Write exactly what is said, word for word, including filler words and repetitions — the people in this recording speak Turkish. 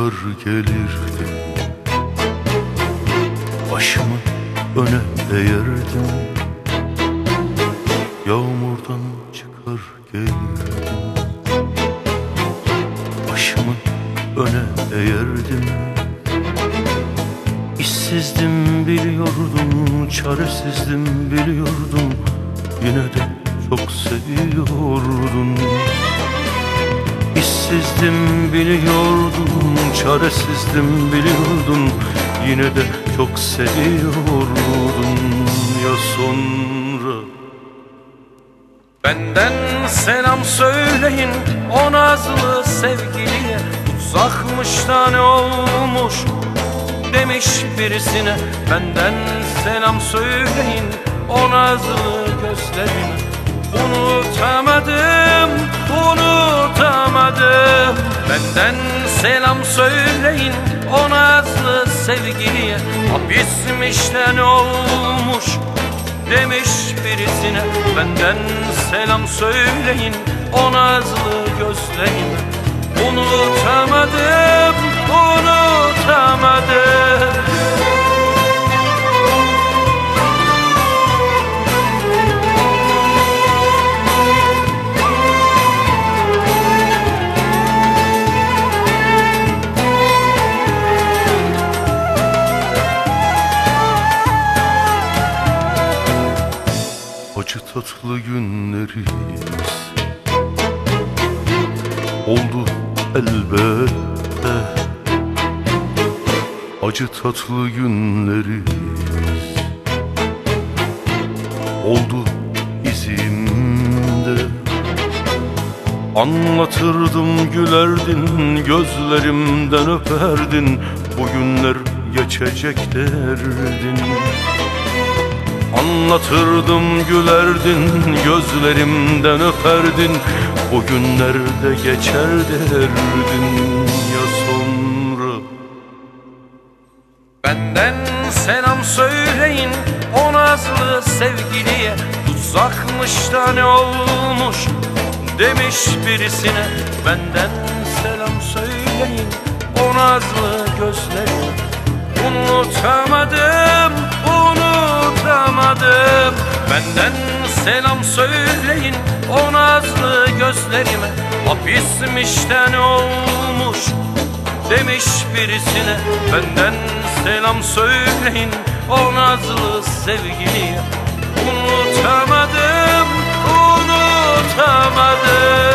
çıkar gelirdim, başımı öne eğerdim. Yağmurdan çıkar gelirdim, başımı öne eğerdim. İşsizdim biliyordum, çaresizdim biliyordum, yine de çok seviyordum. İşsizdim biliyordum, çaresizdim biliyordum, yine de çok seviyordum. Ya sonra benden selam söyleyin o nazlı sevgiliye, uzakmış da ne olmuş demiş birisine. Benden selam söyleyin o nazlı gözlerine. Unutamadım, unutamadım. Benden selam söyleyin o nazlı sevgiliye, hapismiş de ne olmuş demiş birisine. Benden selam söyleyin o nazlı gözlerine. Unutamadım, unutamadım. acı tatlı günlerimiz oldu elbette. Acı tatlı günlerimiz oldu izimde. Anlatırdım gülerdin, gözlerimden öperdin, bugünler geçecek derdin. Anlatırdım gülerdin, gözlerimden öperdin, bugünler de geçer derdin. Ya sonra benden selam söyleyin o nazlı sevgiliye, uzakmış da ne olmuş demiş birisine. Benden selam söyleyin o nazlı gözlerine. Unutamadım, unutamadım. Benden selam söyleyin o nazlı gözlerime, hapismiş de ne olmuş demiş birisine. Benden selam söyleyin o nazlı sevgiliye. Unutamadım, unutamadım.